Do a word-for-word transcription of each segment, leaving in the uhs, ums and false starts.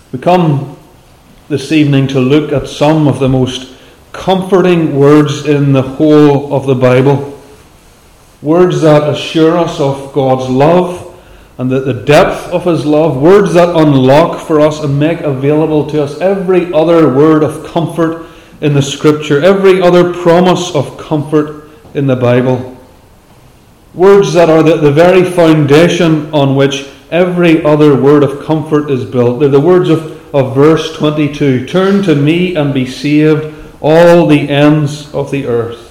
We come this evening to look at some of the most comforting words in the whole of the Bible. Words that assure us of God's love and the, the depth of His love. Words that unlock for us and make available to us every other word of comfort in the Scripture, every other promise of comfort in the Bible. Words that are the, the very foundation on which every other word of comfort is built. They're the words of, of verse twenty-two. Turn to me and be saved, all the ends of the earth.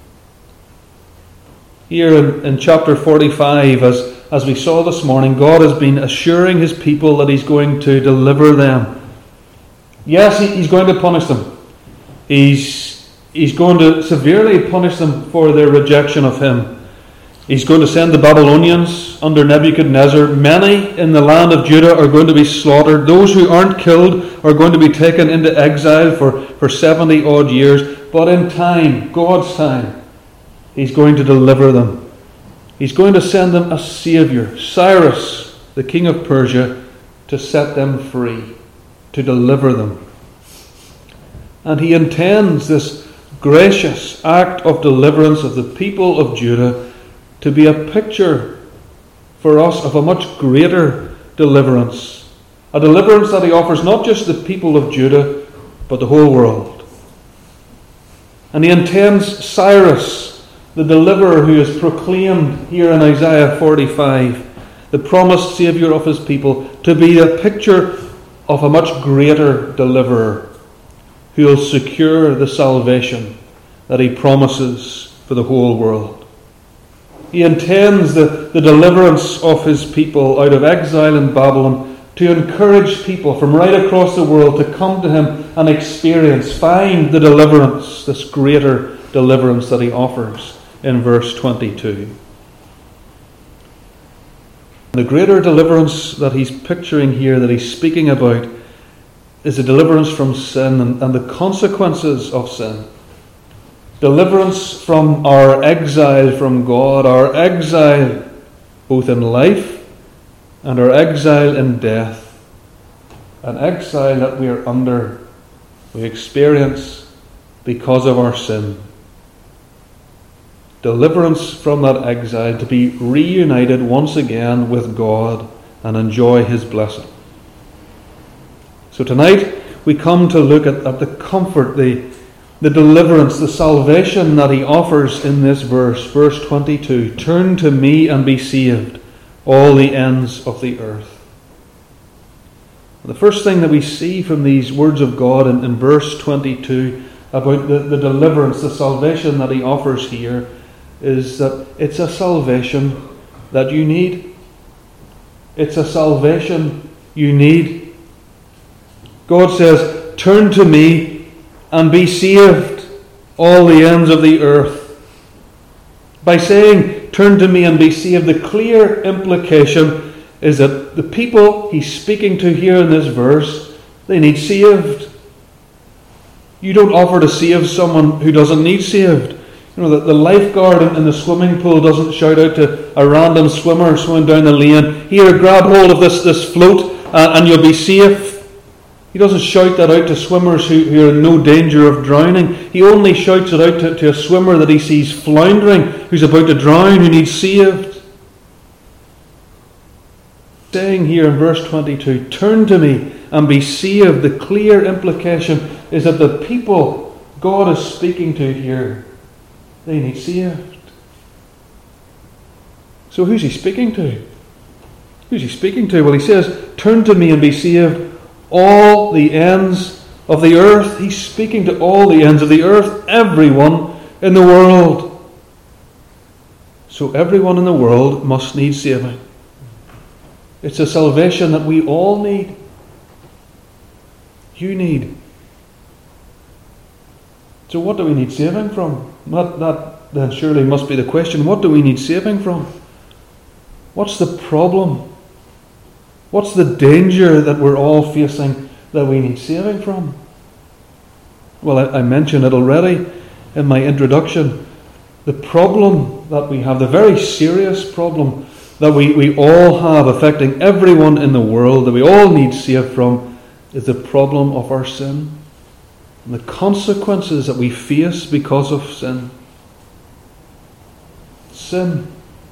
Here in, in chapter forty-five, as, as we saw this morning, God has been assuring His people that He's going to deliver them. Yes, he, He's going to punish them. He's, he's going to severely punish them for their rejection of Him. He's going to send the Babylonians under Nebuchadnezzar. Many in the land of Judah are going to be slaughtered. Those who aren't killed are going to be taken into exile for, for seventy odd years. But in time, God's time, He's going to deliver them. He's going to send them a Saviour, Cyrus, the king of Persia, to set them free, to deliver them. And He intends this gracious act of deliverance of the people of Judah to be a picture for us of a much greater deliverance. A deliverance that He offers not just the people of Judah, but the whole world. And He intends Cyrus, the deliverer who is proclaimed here in Isaiah forty-five, the promised Saviour of His people, to be a picture of a much greater deliverer who will secure the salvation that He promises for the whole world. He intends the, the deliverance of His people out of exile in Babylon to encourage people from right across the world to come to Him and experience, find the deliverance, this greater deliverance that He offers in verse twenty-two. The greater deliverance that He's picturing here, that He's speaking about, is a deliverance from sin and, and the consequences of sin. Deliverance from our exile from God, our exile both in life and our exile in death. An exile that we are under, we experience because of our sin. Deliverance from that exile to be reunited once again with God and enjoy His blessing. So tonight we come to look at, at the comfort, the The deliverance, the salvation that He offers in this verse, verse twenty-two. Turn to me and be saved, all the ends of the earth. The first thing that we see from these words of God in, in verse twenty-two about the, the deliverance, the salvation that He offers here, is that it's a salvation that you need. It's a salvation you need. God says, turn to me and be saved, all the ends of the earth. By saying, turn to me and be saved, the clear implication is that the people He's speaking to here in this verse, they need saved. You don't offer to save someone who doesn't need saved. You know, the, the lifeguard in, in the swimming pool doesn't shout out to a random swimmer swimming down the lane, here, grab hold of this, this float uh, and you'll be safe. He doesn't shout that out to swimmers who, who are in no danger of drowning. He only shouts it out to, to a swimmer that he sees floundering, who's about to drown, who needs saved. Saying here in verse twenty-two, turn to me and be saved. The clear implication is that the people God is speaking to here, they need saved. So who's He speaking to? Who's He speaking to? Well, He says, turn to me and be saved, all the ends of the earth. He's speaking to all the ends of the earth, everyone in the world. So everyone in the world must need saving. It's a salvation that we all need. You need. So what do we need saving from? That, that then surely must be the question. What do we need saving from? What's the problem? What's the danger that we're all facing that we need saving from? Well, I, I mentioned it already in my introduction. The problem that we have, the very serious problem that we, we all have affecting everyone in the world, that we all need saved from, is the problem of our sin and the consequences that we face because of sin. Sin.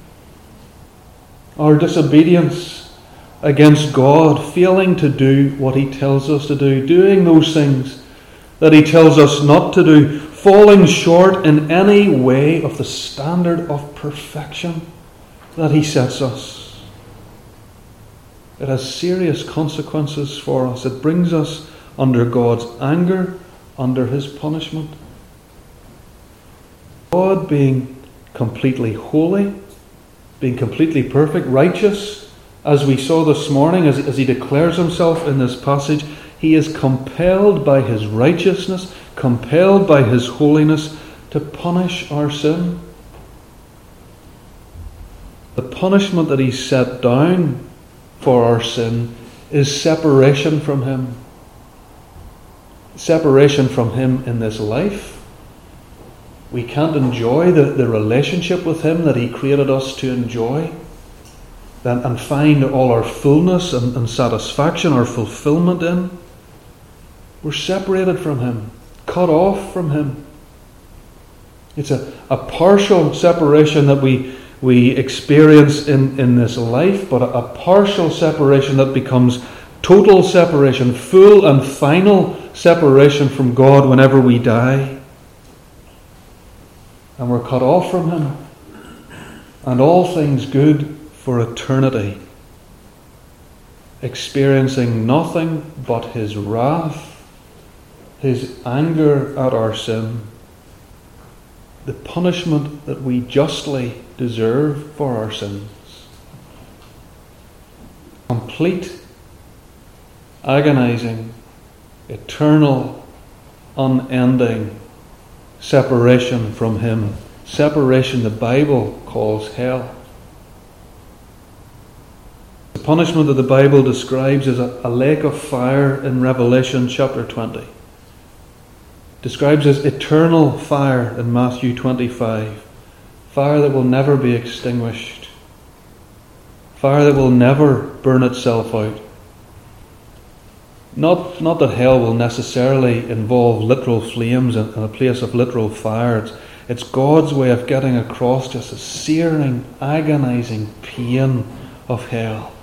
Our disobedience against God, failing to do what He tells us to do, doing those things that He tells us not to do, falling short in any way of the standard of perfection that He sets us. It has serious consequences for us. It brings us under God's anger, under His punishment. God being completely holy, being completely perfect, righteous, as we saw this morning, as, as He declares Himself in this passage, He is compelled by His righteousness, compelled by His holiness to punish our sin. The punishment that He set down for our sin is separation from Him. Separation from Him in this life. We can't enjoy the, the relationship with Him that He created us to enjoy and, and find all our fullness and, and satisfaction, our fulfillment in. We're separated from Him, cut off from Him. It's a, a partial separation that we we experience in, in this life, but a, a partial separation that becomes total separation, full and final separation from God whenever we die. And we're cut off from Him. And all things good for eternity. Experiencing nothing but His wrath, His anger at our sin, the punishment that we justly deserve for our sins. Complete, agonizing, eternal, unending separation from Him. Separation the Bible calls hell. The punishment that the Bible describes is a, a lake of fire in Revelation chapter twenty. Describes as eternal fire in Matthew twenty-five. Fire that will never be extinguished. Fire that will never burn itself out. Not, not that hell will necessarily involve literal flames and a place of literal fire. It's, it's God's way of getting across just a searing, agonizing pain of hell.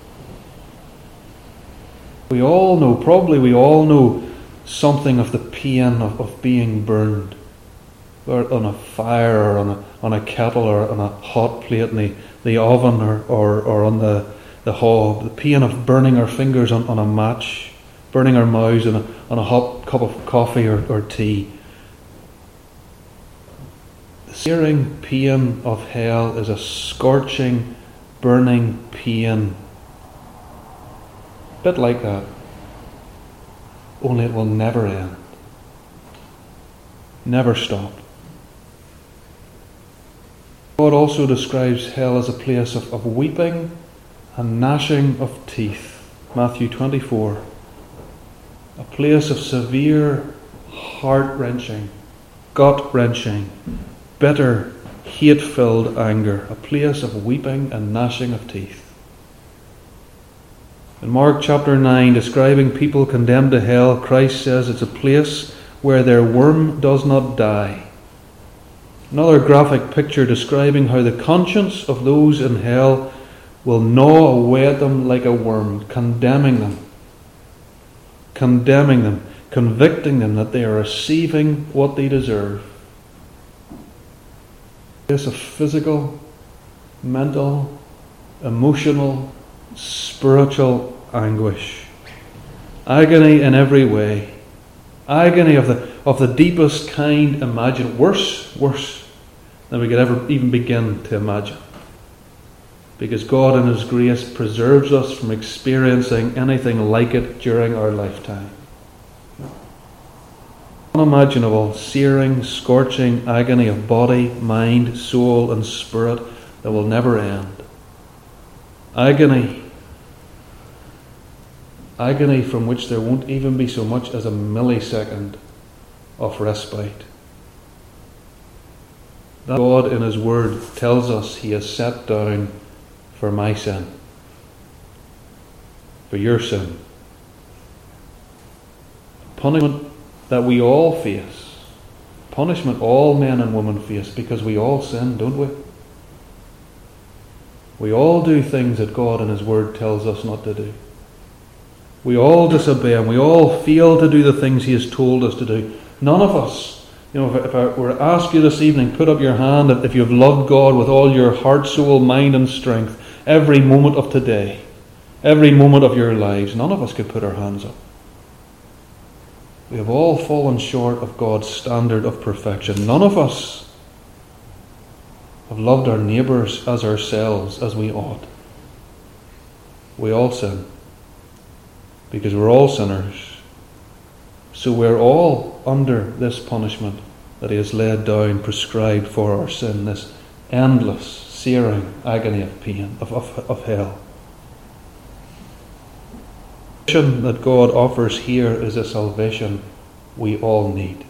We all know, probably we all know something of the pain of, of being burned, or on a fire, or on a, on a kettle, or on a hot plate in the, the oven, or, or, or on the, the hob. The pain of burning our fingers on, on a match, burning our mouths on a, on a hot cup of coffee or, or tea. The searing pain of hell is a scorching, burning pain. A bit like that. Only it will never end. Never stop. God also describes hell as a place of, of weeping and gnashing of teeth. Matthew twenty-four. A place of severe, heart-wrenching, gut-wrenching, bitter, hate-filled anger. A place of weeping and gnashing of teeth. In Mark chapter nine, describing people condemned to hell, Christ says it's a place where their worm does not die. Another graphic picture describing how the conscience of those in hell will gnaw away at them like a worm, condemning them, condemning them, convicting them that they are receiving what they deserve. A place of physical, mental, emotional, spiritual anguish, agony in every way, agony of the of the deepest kind imagined, worse, worse than we could ever even begin to imagine. Because God in His grace preserves us from experiencing anything like it during our lifetime. Unimaginable, searing, scorching agony of body, mind, soul, and spirit that will never end. Agony. Agony from which there won't even be so much as a millisecond of respite. That God in His Word tells us He has set down for my sin, for your sin, punishment that we all face, punishment all men and women face, because we all sin, don't we? We all do things that God in His Word tells us not to do. We all disobey Him. We all fail to do the things He has told us to do. None of us, you know, if, if I were to ask you this evening, put up your hand if you've loved God with all your heart, soul, mind and strength, every moment of today, every moment of your lives, none of us could put our hands up. We have all fallen short of God's standard of perfection. None of us have loved our neighbours as ourselves as we ought. We all sin, because we're all sinners. So we're all under this punishment that He has laid down, prescribed for our sin, this endless, searing agony of pain, of, of, of hell. The salvation that God offers here is a salvation we all need.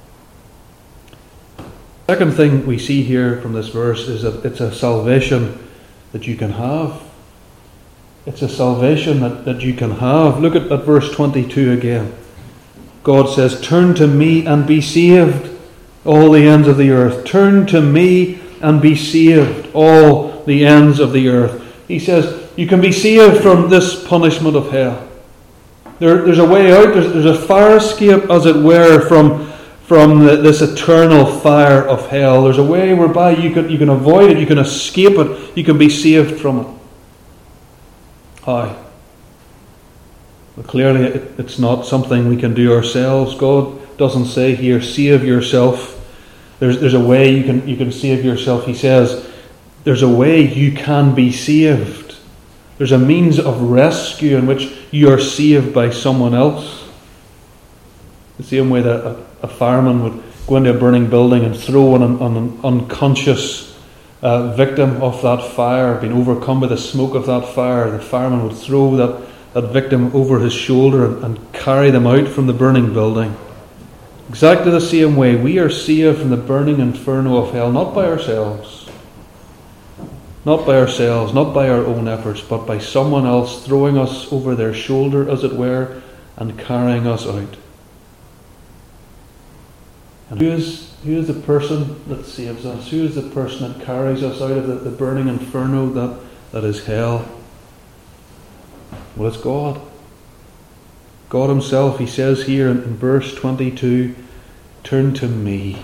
The second thing we see here from this verse is that it's a salvation that you can have. It's a salvation that, that you can have. Look at, at verse twenty-two again. God says, "Turn to me and be saved, all the ends of the earth. Turn to me and be saved, all the ends of the earth." He says, you can be saved from this punishment of hell. There, there's a way out. There's, there's a fire escape, as it were, from, from the, this eternal fire of hell. There's a way whereby you can, you can avoid it, you can escape it, you can be saved from it. How? Well, clearly it, it's not something we can do ourselves. God doesn't say here, save yourself. There's, there's a way you can, you can save yourself. He says, there's a way you can be saved. There's a means of rescue in which you are saved by someone else. The same way that a, a fireman would go into a burning building and throw an, an, an unconscious uh, victim of that fire, being overcome by the smoke of that fire. The fireman would throw that, that victim over his shoulder and, and carry them out from the burning building. Exactly the same way, we are saved from the burning inferno of hell, not by ourselves. Not by ourselves, not by our own efforts, but by someone else throwing us over their shoulder, as it were, and carrying us out. And who is, who is the person that saves us? Who is the person that carries us out of the, the burning inferno that, that is hell? Well, it's God. God Himself. He says here in, in verse twenty-two, "Turn to me.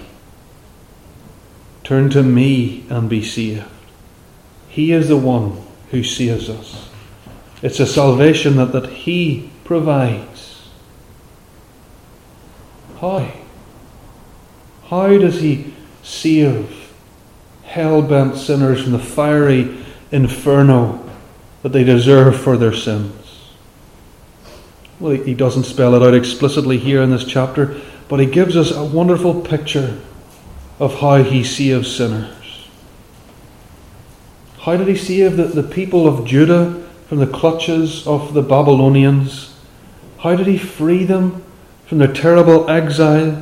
Turn to me and be saved." He is the one who saves us. It's a salvation that, that He provides. How? How does He save hell-bent sinners from the fiery inferno that they deserve for their sins? Well, He doesn't spell it out explicitly here in this chapter, but He gives us a wonderful picture of how He saves sinners. How did He save the, the people of Judah from the clutches of the Babylonians? How did He free them from their terrible exile?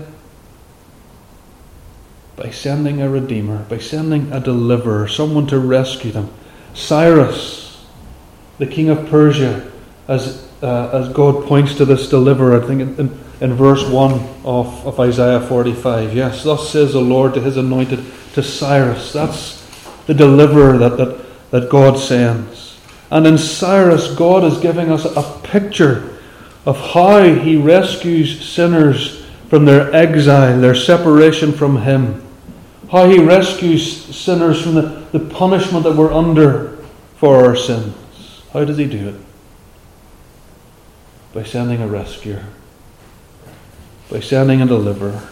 By sending a Redeemer, by sending a deliverer, someone to rescue them. Cyrus, the king of Persia, as uh, as God points to this deliverer, I think in, in, in verse one of, of Isaiah forty-five. Yes, thus says the Lord to His anointed, to Cyrus. That's the deliverer that, that, that God sends. And in Cyrus, God is giving us a picture of how He rescues sinners from their exile, their separation from Him. How He rescues sinners from the, the punishment that we're under for our sins. How does He do it? By sending a rescuer. By sending a deliverer.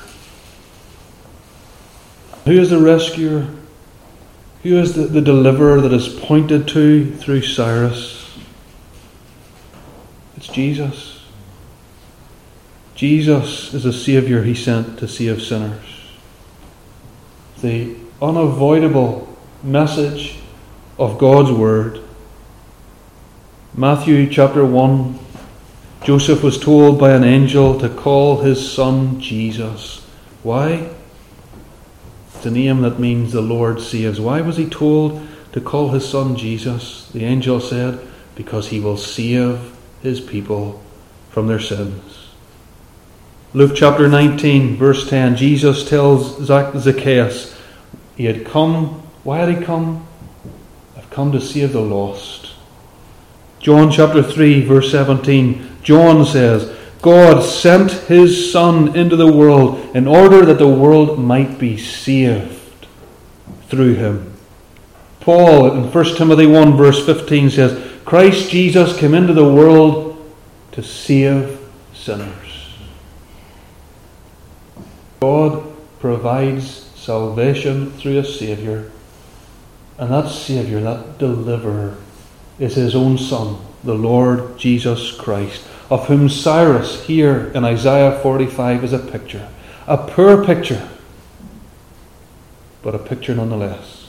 Who is the rescuer? Who is the, the deliverer that is pointed to through Cyrus? It's Jesus. Jesus is the Saviour He sent to save sinners. The unavoidable message of God's Word. Matthew chapter one, Joseph was told by an angel to call his son Jesus. Why? It's a name that means the Lord saves. Why was he told to call his son Jesus? The angel said, because he will save his people from their sins. Luke chapter nineteen, verse ten, Jesus tells Zacchaeus he had come. Why had he come? I've come to save the lost. John chapter three, verse seventeen, John says, God sent his Son into the world in order that the world might be saved through him. Paul in First Timothy one, verse fifteen says, Christ Jesus came into the world to save sinners. God provides salvation through a Saviour, and that Saviour, that deliverer, is his own Son, the Lord Jesus Christ, of whom Cyrus here in Isaiah forty-five is a picture. A poor picture, but a picture nonetheless.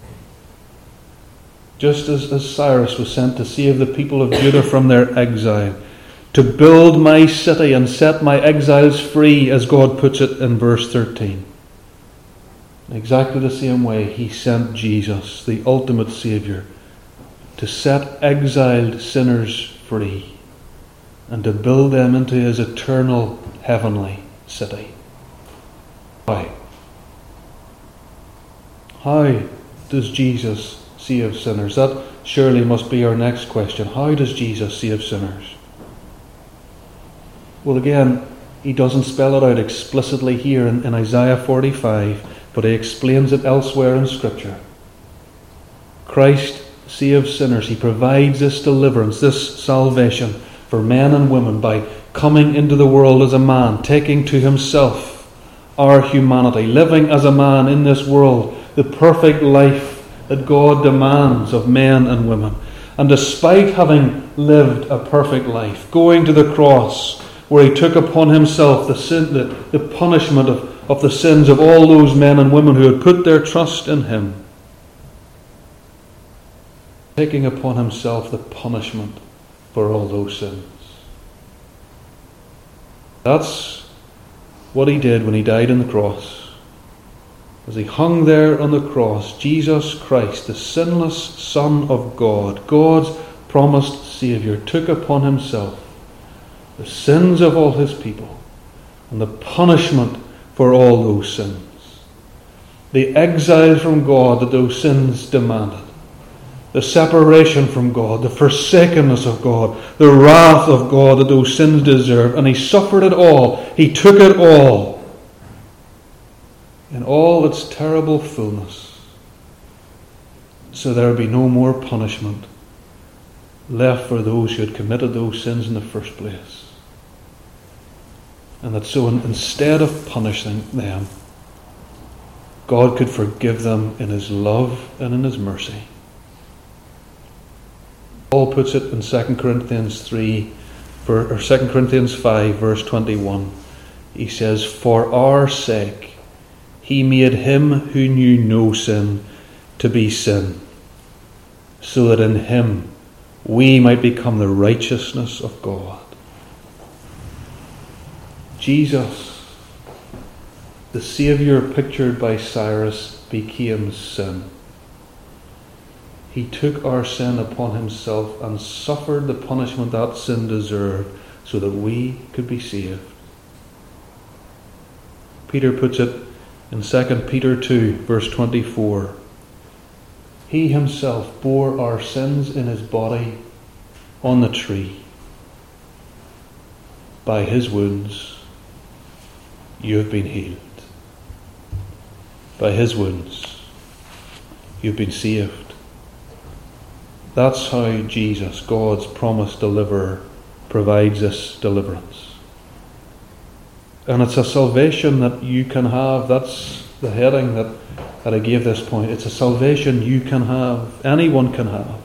Just as, as Cyrus was sent to save the people of Judah from their exile, to build my city and set my exiles free, as God puts it in verse thirteen. In exactly the same way, he sent Jesus, the ultimate Saviour, to set exiled sinners free and to build them into his eternal heavenly city. Why? How does Jesus save sinners? That surely must be our next question. How does Jesus save sinners? Well, again, he doesn't spell it out explicitly here in, in Isaiah forty-five, but he explains it elsewhere in Scripture. Christ saves sinners. He provides this deliverance, this salvation for men and women by coming into the world as a man, taking to himself our humanity, living as a man in this world, the perfect life that God demands of men and women. And despite having lived a perfect life, going to the cross, where he took upon himself the sin, the, the punishment of, of the sins of all those men and women who had put their trust in him, taking upon himself the punishment for all those sins. That's what he did when he died on the cross. As he hung there on the cross, Jesus Christ, the sinless Son of God, God's promised Saviour, took upon himself the sins of all his people and the punishment for all those sins. The exile from God that those sins demanded. The separation from God, the forsakenness of God, the wrath of God that those sins deserve. And he suffered it all. He took it all in all its terrible fullness, so there would be no more punishment left for those who had committed those sins in the first place. And that so instead of punishing them, God could forgive them in his love and in his mercy. Paul puts it in Second Corinthians three, or Second Corinthians five, verse twenty-one. He says, For our sake he made him who knew no sin to be sin, so that in him we might become the righteousness of God. Jesus, the Saviour pictured by Cyrus, became sin. He took our sin upon himself and suffered the punishment that sin deserved so that we could be saved. Peter puts it in Second Peter two, verse twenty-four. He himself bore our sins in his body on the tree. By his wounds you have been healed. By his wounds you've been saved. That's how Jesus, God's promised deliverer, provides this deliverance. And it's a salvation that you can have. That's the heading that, that I gave this point. It's a salvation you can have. Anyone can have.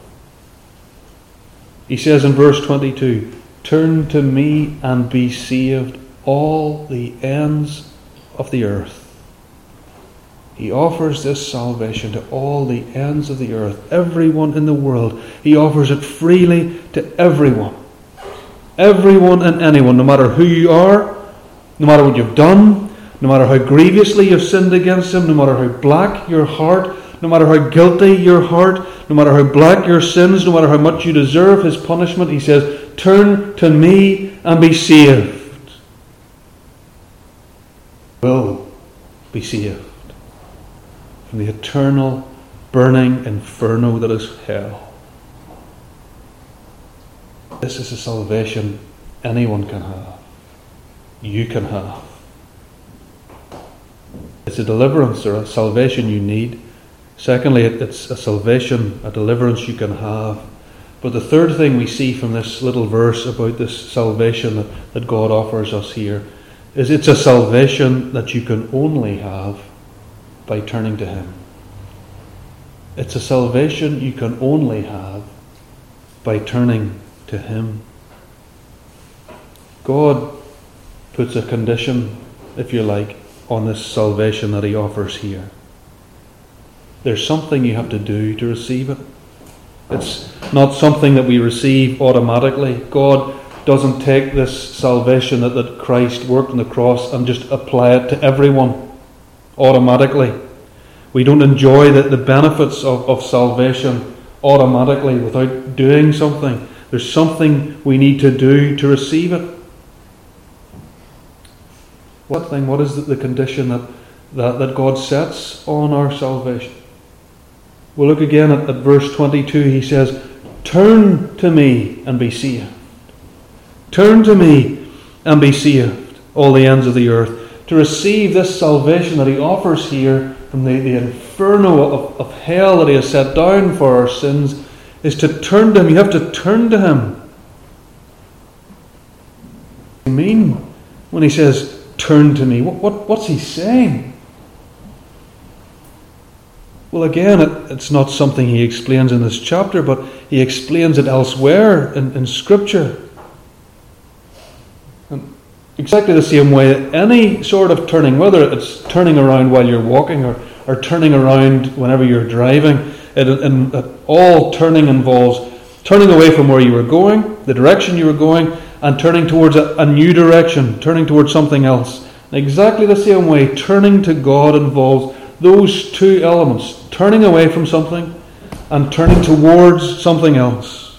He says in verse twenty-two, Turn to me and be saved, all the ends of the earth. He offers this salvation to all the ends of the earth, everyone in the world. He offers it freely to everyone. Everyone and anyone, no matter who you are, no matter what you've done, no matter how grievously you've sinned against him, no matter how black your heart, no matter how guilty your heart, no matter how black your sins, no matter how much you deserve his punishment, he says, turn to me and be saved. will be saved from the eternal burning inferno that is hell. This is a salvation anyone can have. You can have. It's a deliverance or a salvation you need. Secondly, it's a salvation, a deliverance you can have. But the third thing we see from this little verse about this salvation that, that God offers us here is it's a salvation that you can only have by turning to Him. It's a salvation you can only have by turning to Him. God puts a condition, if you like, on this salvation that He offers here. There's something you have to do to receive it. It's not something that we receive automatically. God doesn't take this salvation that, that Christ worked on the cross and just apply it to everyone automatically. We don't enjoy the, the benefits of, of salvation automatically without doing something. There's something we need to do to receive it. What thing? What is the, the condition that, that, that God sets on our salvation? We'll look again at, at verse twenty-two. He says, "Turn to me and be saved. Turn to me and be saved, all the ends of the earth." To receive this salvation that He offers here from the, the inferno of, of hell that He has set down for our sins is to turn to Him. You have to turn to Him. What does He mean when He says, "Turn to me"? What, what, what's He saying? Well, again, it, it's not something He explains in this chapter, but He explains it elsewhere in, in Scripture. And exactly the same way, any sort of turning, whether it's turning around while you're walking or, or turning around whenever you're driving, it, it, it, all turning involves turning away from where you were going, the direction you were going, and turning towards a, a new direction, turning towards something else. In exactly the same way, turning to God involves those two elements, turning away from something and turning towards something else.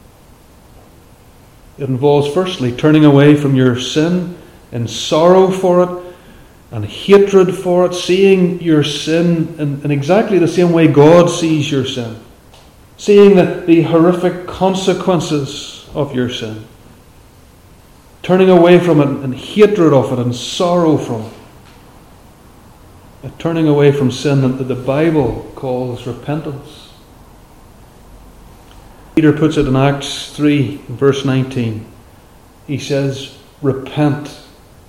It involves firstly turning away from your sin in sorrow for it and hatred for it, seeing your sin in, in exactly the same way God sees your sin, seeing the, the horrific consequences of your sin, turning away from it and hatred of it and sorrow from it. A turning away from sin that the Bible calls repentance. Peter puts it in Acts three, verse nineteen. He says, "Repent.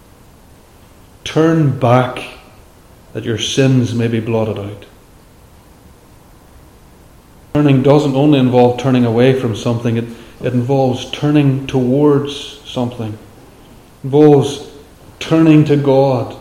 Turn back, that your sins may be blotted out." Turning doesn't only involve turning away from something, it, it involves turning towards something. It involves turning to God.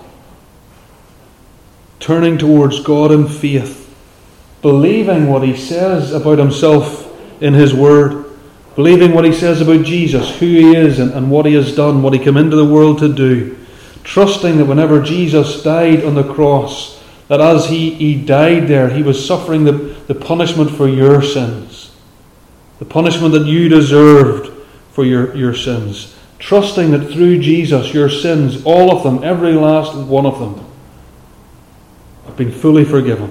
Turning towards God in faith, believing what He says about Himself in His Word, believing what He says about Jesus, who He is and, and what He has done, what He came into the world to do, trusting that whenever Jesus died on the cross, that as He, he died there, He was suffering the, the punishment for your sins, the punishment that you deserved for your, your sins, trusting that through Jesus, your sins, all of them, every last one of them, been fully forgiven.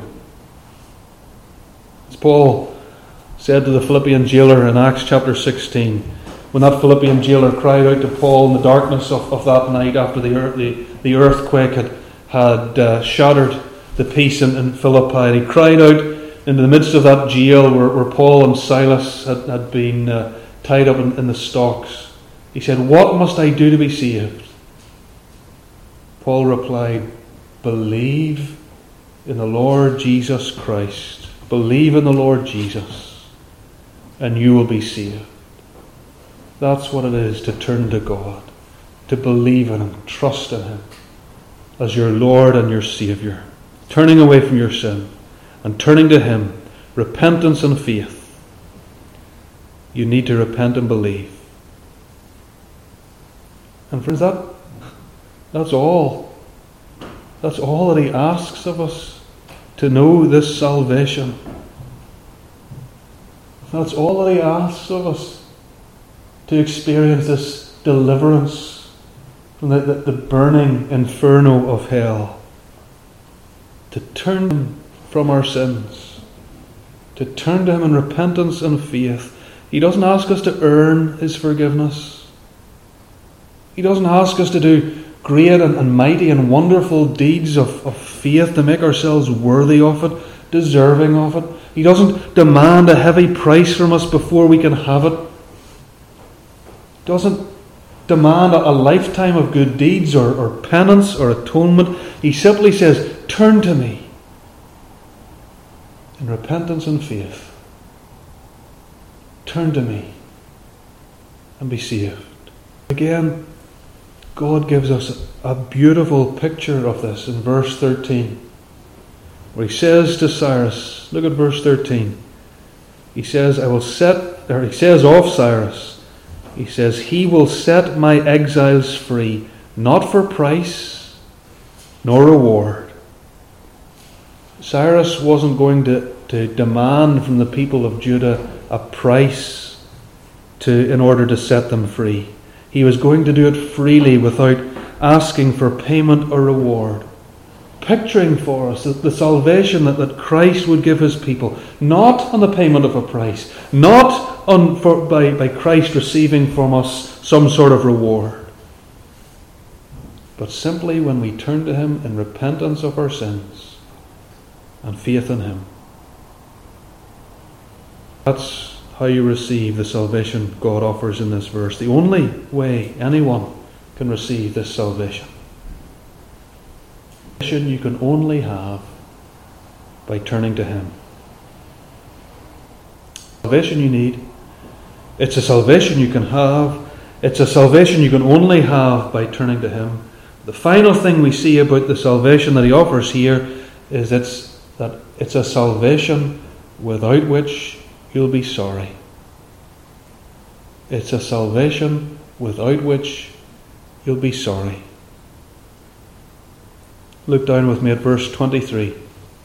As Paul said to the Philippian jailer in Acts chapter sixteen, when that Philippian jailer cried out to Paul in the darkness of, of that night after the, earth, the, the earthquake had, had uh, shattered the peace in, in Philippi, he cried out into the midst of that jail where, where Paul and Silas had, had been uh, tied up in, in the stocks. He said, "What must I do to be saved?" Paul replied, "Believe in the Lord Jesus Christ." Believe in the Lord Jesus and you will be saved. That's what it is to turn to God, to believe in Him, trust in Him as your Lord and your Saviour. Turning away from your sin and turning to Him, repentance and faith. You need to repent and believe. And friends, that, that's all. That's all that He asks of us. To know this salvation. That's all that He asks of us. To experience this deliverance from the, the, the burning inferno of hell, to turn from our sins, to turn to Him in repentance and faith. He doesn't ask us to earn His forgiveness. He doesn't ask us to do great and, and mighty and wonderful deeds of, of faith to make ourselves worthy of it, deserving of it. He doesn't demand a heavy price from us before we can have it. He doesn't demand a, a lifetime of good deeds or, or penance or atonement. He simply says, turn to me in repentance and faith. Turn to me and be saved. Again, God gives us a beautiful picture of this in verse thirteen, where He says to Cyrus, look at verse thirteen. He says, I will set, or He says of Cyrus, He says, He will set my exiles free, not for price nor reward. Cyrus wasn't going to, to demand from the people of Judah a price to in order to set them free. He was going to do it freely without asking for payment or reward. Picturing for us the, the salvation that, that Christ would give His people, not on the payment of a price, not on for, by, by Christ receiving from us some sort of reward, but simply when we turn to Him in repentance of our sins and faith in Him. That's how you receive the salvation God offers in this verse. The only way anyone can receive this salvation. Salvation you can only have by turning to Him. Salvation you need. It's a salvation you can have. It's a salvation you can only have by turning to Him. The final thing we see about the salvation that He offers here is it's, that it's a salvation without which you'll be sorry. It's a salvation without which you'll be sorry. Look down with me at verse twenty-three.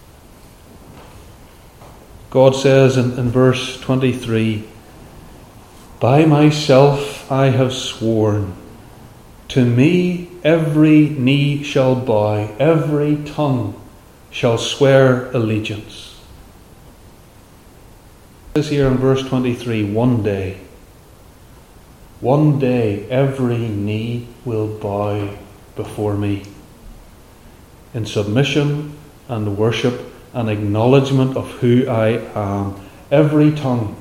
God says in, in verse twenty-three, by myself I have sworn, to me every knee shall bow, every tongue shall swear allegiance. It says here in verse twenty-three, one day, one day every knee will bow before me in submission and worship and acknowledgement of who I am. Every tongue,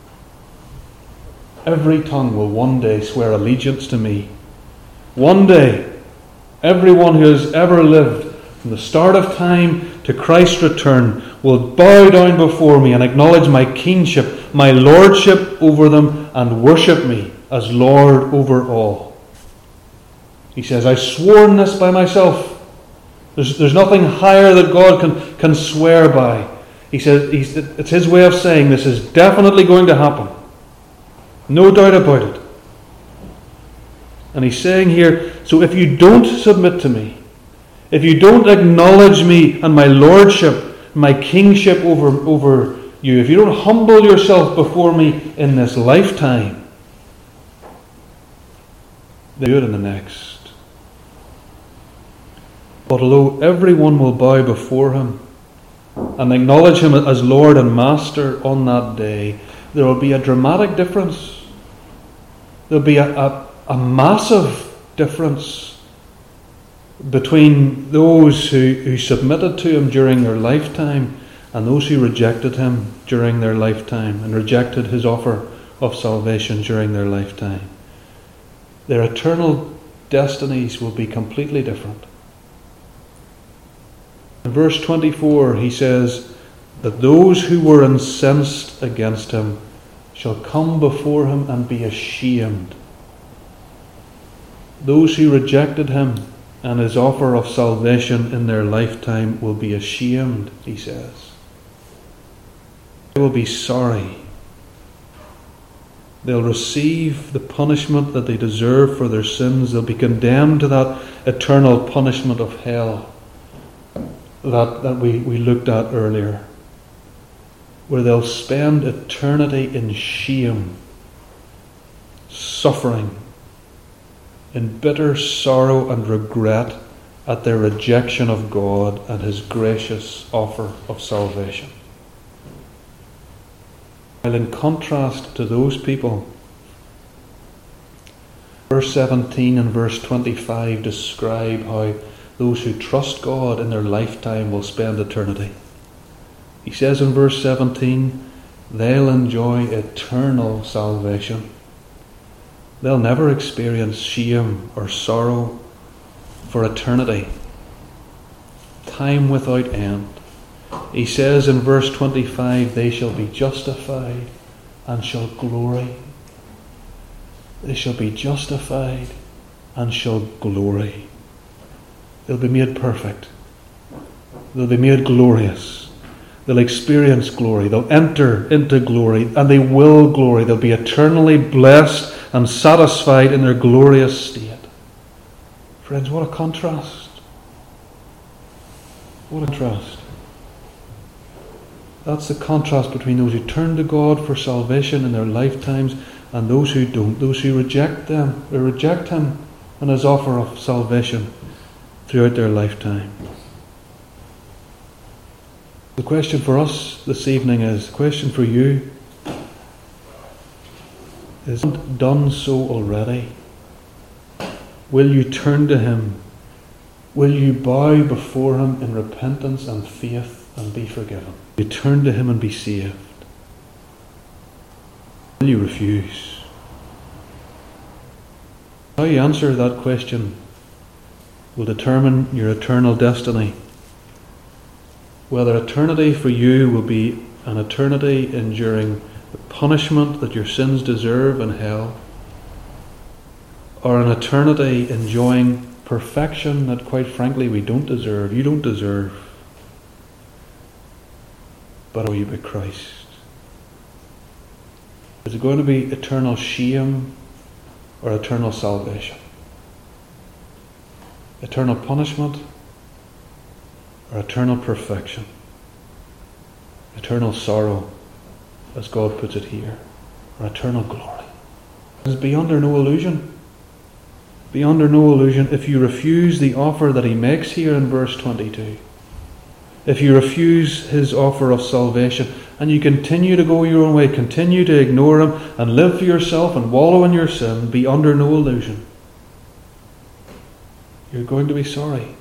every tongue will one day swear allegiance to me. One day, everyone who has ever lived from the start of time to Christ's return will bow down before me and acknowledge my kingship, my lordship over them, and worship me as Lord over all. He says, I've sworn this by myself. There's, there's nothing higher that God can, can swear by. He says he's, it's His way of saying this is definitely going to happen. No doubt about it. And He's saying here, so if you don't submit to me, if you don't acknowledge me and my lordship, my kingship over, over you, if you don't humble yourself before me in this lifetime, then do it in the next. But although everyone will bow before Him and acknowledge Him as Lord and Master on that day, there will be a dramatic difference. There will be a, a, a massive difference between those who, who submitted to Him during their lifetime and those who rejected Him during their lifetime and rejected His offer of salvation during their lifetime. Their eternal destinies will be completely different. In verse twenty-four, he says that those who were incensed against Him shall come before Him and be ashamed. Those who rejected Him and His offer of salvation in their lifetime will be ashamed, he says. They will be sorry. They'll receive the punishment that they deserve for their sins. They'll be condemned to that eternal punishment of hell that, that we, we looked at earlier, where they'll spend eternity in shame, suffering, in bitter sorrow and regret at their rejection of God and his gracious offer of salvation. While in contrast to those people, verse seventeen and verse twenty-five describe how those who trust God in their lifetime will spend eternity. He says in verse seventeen, they'll enjoy eternal salvation. They'll never experience shame or sorrow for eternity. Time without end. He says in verse twenty-five, they shall be justified and shall glory. They shall be justified and shall glory. They'll be made perfect. They'll be made glorious. They'll experience glory. They'll enter into glory, and they will glory. They'll be eternally blessed and satisfied in their glorious state. Friends, what a contrast. What a contrast. That's the contrast between those who turn to God for salvation in their lifetimes and those who don't, those who reject them, or reject him and his offer of salvation throughout their lifetime. The question for us this evening is, the question for you is, done so already? Will you turn to him? Will you bow before him in repentance and faith and be forgiven? Will you turn to him and be saved? Will you refuse? How you answer that question will determine your eternal destiny. Whether eternity for you will be an eternity enduring the punishment that your sins deserve in hell, or an eternity enjoying perfection that quite frankly we don't deserve, you don't deserve, but are you by Christ? Is it going to be eternal shame or eternal salvation? Eternal punishment or eternal perfection? Eternal sorrow, as God puts it here, or eternal glory? It is be under no illusion. Be under no illusion if you refuse the offer that he makes here in verse twenty-two. If you refuse his offer of salvation and you continue to go your own way, continue to ignore him and live for yourself and wallow in your sin, be under no illusion. You're going to be sorry.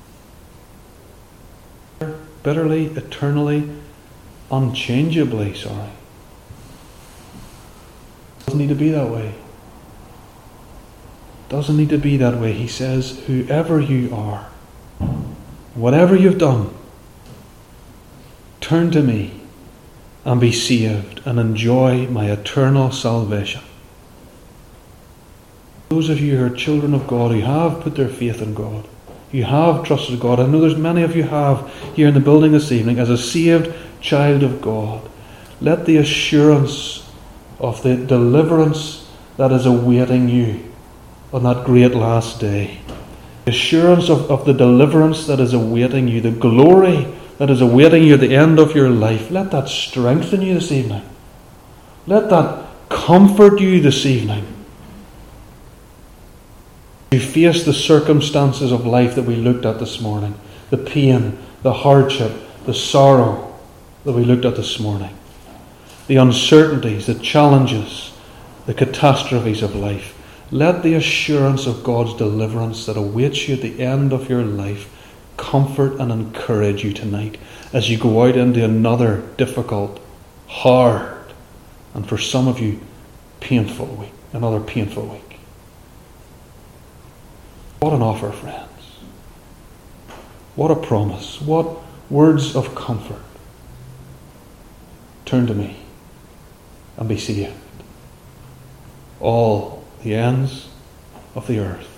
Bitterly, eternally, unchangeably sorry. It doesn't need to be that way. It doesn't need to be that way. He says, whoever you are, whatever you've done, turn to me and be saved and enjoy my eternal salvation. Those of you who are children of God, who have put their faith in God, you have trusted God. I know there's many of you have here in the building this evening. As a saved child of God, let the assurance of the deliverance that is awaiting you on that great last day, the assurance of, of the deliverance that is awaiting you, the glory that is awaiting you at the end of your life, let that strengthen you this evening. Let that comfort you this evening. You face the circumstances of life that we looked at this morning, the pain, the hardship, the sorrow that we looked at this morning, the uncertainties, the challenges, the catastrophes of life. Let the assurance of God's deliverance that awaits you at the end of your life comfort and encourage you tonight as you go out into another difficult, hard, and for some of you, painful week, another painful week. What an offer, friends. What a promise. What words of comfort. Turn to me and be saved. All the ends of the earth